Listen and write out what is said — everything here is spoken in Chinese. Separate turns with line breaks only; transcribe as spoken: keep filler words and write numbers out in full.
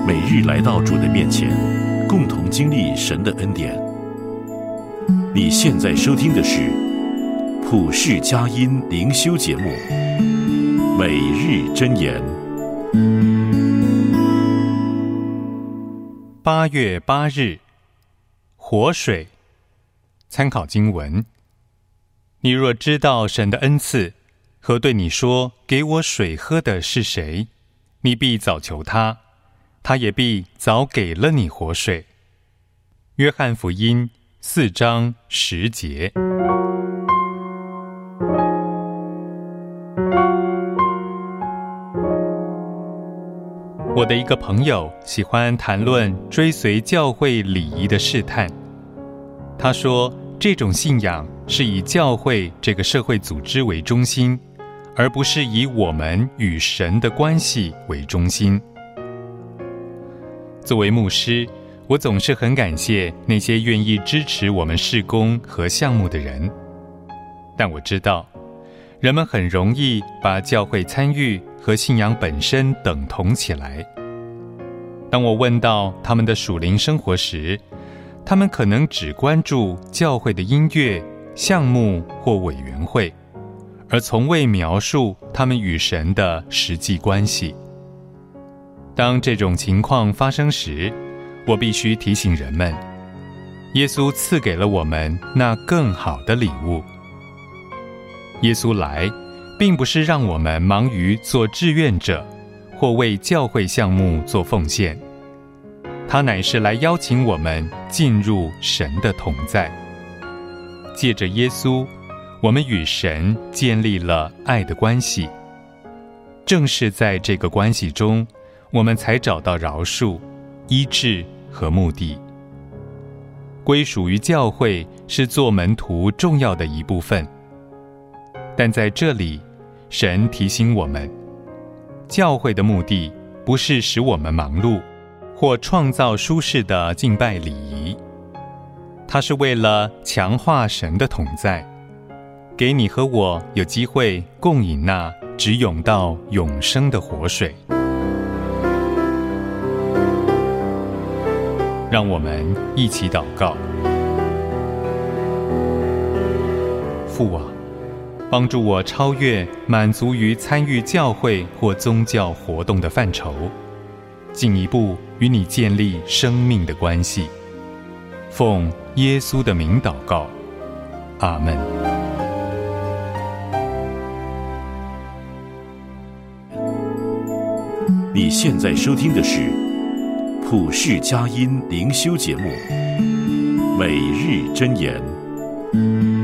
每日来到主的面前，共同经历神的恩典。你现在收听的是普世佳音灵修节目《每日箴言》。
八月八日，活水。参考经文：你若知道神的恩赐和对你说给我水喝的是谁，你必早求他，他也必早给了你活水。约翰福音四章十节。我的一个朋友喜欢谈论追随教会礼仪的试探。他说，这种信仰是以教会这个社会组织为中心，而不是以我们与神的关系为中心。作为牧师，我总是很感谢那些愿意支持我们事工和项目的人。但我知道，人们很容易把教会参与和信仰本身等同起来。当我问到他们的属灵生活时，他们可能只关注教会的音乐、项目或委员会，而从未描述他们与神的实际关系。当这种情况发生时，我必须提醒人们，耶稣赐给了我们那更好的礼物。耶稣来，并不是让我们忙于做志愿者，或为教会项目做奉献，他乃是来邀请我们进入神的同在。借着耶稣，我们与神建立了爱的关系。正是在这个关系中，我们才找到饶恕、医治和目的。归属于教会是做门徒重要的一部分。但在这里，神提醒我们，教会的目的不是使我们忙碌，或创造舒适的敬拜礼仪，它是为了强化神的同在，给你和我有机会共饮那直涌到永生的活水。让我们一起祷告。父啊，帮助我超越满足于参与教会或宗教活动的范畴，进一步与你建立生命的关系。奉耶稣的名祷告，阿们。
你现在收听的是普世佳音灵修节目《每日箴言》。